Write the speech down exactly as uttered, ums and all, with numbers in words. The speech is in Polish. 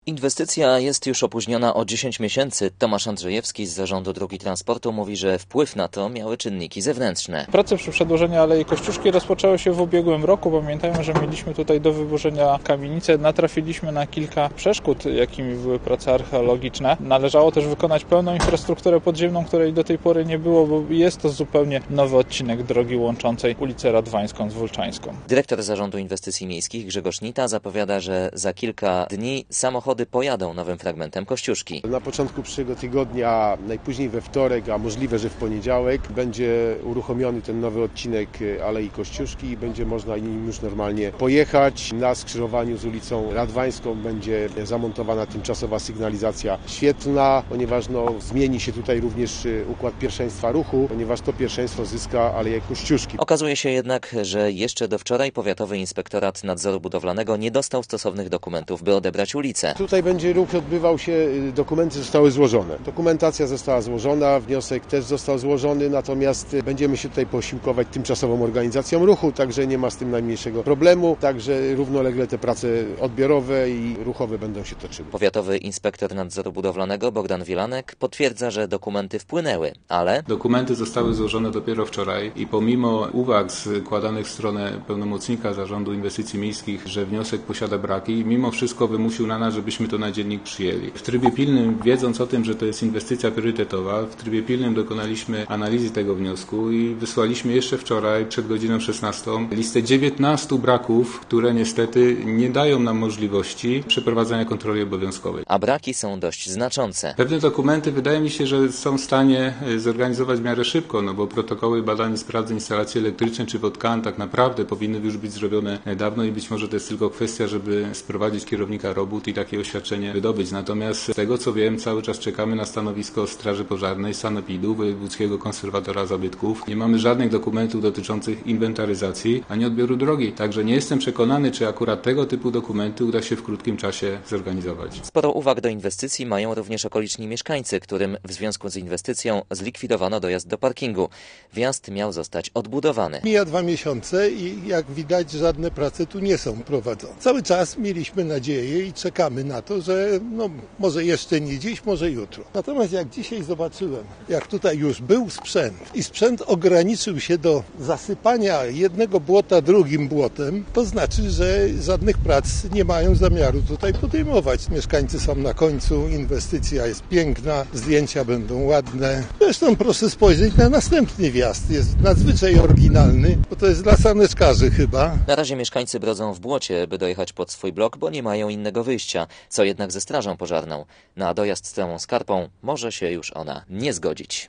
Inwestycja jest już opóźniona o dziesięć miesięcy. Tomasz Andrzejewski z Zarządu Dróg i Transportu mówi, że wpływ na to miały czynniki zewnętrzne. Prace przy przedłużeniu Alei Kościuszki rozpoczęły się w ubiegłym roku. Pamiętajmy, że mieliśmy tutaj do wyburzenia kamienicę. Natrafiliśmy na kilka przeszkód, jakimi były prace archeologiczne. Należało też wykonać pełną infrastrukturę podziemną, której do tej pory nie było, bo jest to zupełnie nowy odcinek drogi łączącej ulicę Radwańską z Wólczańską. Dyrektor Zarządu Inwestycji Miejskich Grzegorz Nita zapowiada, że za kilka dni samochody pojadą nowym fragmentem Kościuszki. Na początku przyszłego tygodnia, najpóźniej we wtorek, a możliwe, że w poniedziałek, będzie uruchomiony ten nowy odcinek Alei Kościuszki i będzie można nim już normalnie pojechać. Na skrzyżowaniu z ulicą Radwańską będzie zamontowana tymczasowa sygnalizacja świetlna, ponieważ no, zmieni się tutaj również układ pierwszeństwa ruchu, ponieważ to pierwszeństwo zyska Aleję Kościuszki. Okazuje się jednak, że jeszcze do wczoraj Powiatowy Inspektorat Nadzoru Budowlanego nie dostał stosownych dokumentów, by odebrać ulicę. Tutaj będzie ruch odbywał się, dokumenty zostały złożone. Dokumentacja została złożona, wniosek też został złożony, natomiast będziemy się tutaj posiłkować tymczasową organizacją ruchu, także nie ma z tym najmniejszego problemu, także równolegle te prace odbiorowe i ruchowe będą się toczyły. Powiatowy Inspektor Nadzoru Budowlanego Bogdan Wielanek potwierdza, że dokumenty wpłynęły, ale... Dokumenty zostały złożone dopiero wczoraj i pomimo uwag składanych w stronę pełnomocnika Zarządu Inwestycji Miejskich, że wniosek posiada braki, mimo wszystko wymusił na nas, żebyśmy to na dziennik przyjęli. W trybie pilnym, wiedząc o tym, że to jest inwestycja priorytetowa, w trybie pilnym dokonaliśmy analizy tego wniosku i wysłaliśmy jeszcze wczoraj, przed godziną szesnastą, listę dziewiętnastu braków, które niestety nie dają nam możliwości przeprowadzania kontroli obowiązkowej. A braki są dość znaczące. Pewne dokumenty wydaje mi się, że są w stanie zorganizować w miarę szybko, no bo protokoły badań sprawdzeń instalacji elektrycznej czy wodkan tak naprawdę powinny już być zrobione dawno i być może to jest tylko kwestia, żeby sprowadzić kierownika robót i takie oświadczenie wydobyć. Natomiast z tego co wiem, cały czas czekamy na stanowisko Straży Pożarnej, Sanepidu, Wojewódzkiego Konserwatora Zabytków. Nie mamy żadnych dokumentów dotyczących inwentaryzacji ani odbioru drogi. Także nie jestem przekonany, czy akurat tego typu dokumenty uda się w krótkim czasie zorganizować. Sporo uwag do inwestycji mają również okoliczni mieszkańcy, którym w związku z inwestycją zlikwidowano dojazd do parkingu. Wjazd miał zostać odbudowany. Mija dwa miesiące i jak widać żadne prace tu nie są prowadzone. Cały czas mieliśmy nadzieję i czekamy na to, że no, może jeszcze nie dziś, może jutro. Natomiast jak dzisiaj zobaczyłem, jak tutaj już był sprzęt i sprzęt ograniczył się do zasypania jednego błota drugim błotem, to znaczy, że żadnych prac nie mają zamiaru tutaj podejmować. Mieszkańcy są na końcu, inwestycja jest piękna, zdjęcia będą ładne. Zresztą proszę spojrzeć na następny wjazd. Jest nadzwyczaj oryginalny, bo to jest dla saneczkarzy chyba. Na razie mieszkańcy brodzą w błocie, by dojechać pod swój blok, bo nie mają innego wyjścia, co jednak ze strażą pożarną. Na dojazd z całą skarpą może się już ona nie zgodzić.